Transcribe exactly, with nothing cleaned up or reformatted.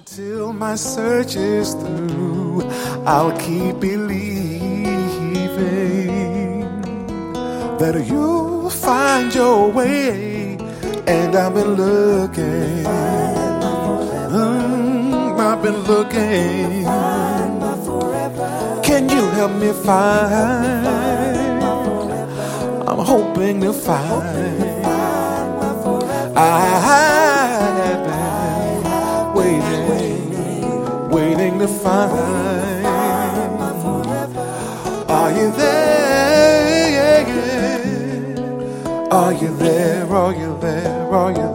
Till my search is through, I'll keep believing that you'll find your way. And I've been looking, mm, I've been looking. Can you help me find? I'm hoping to find. I've been waiting, waiting to find. Are you there? Are you there? Are you there? Are you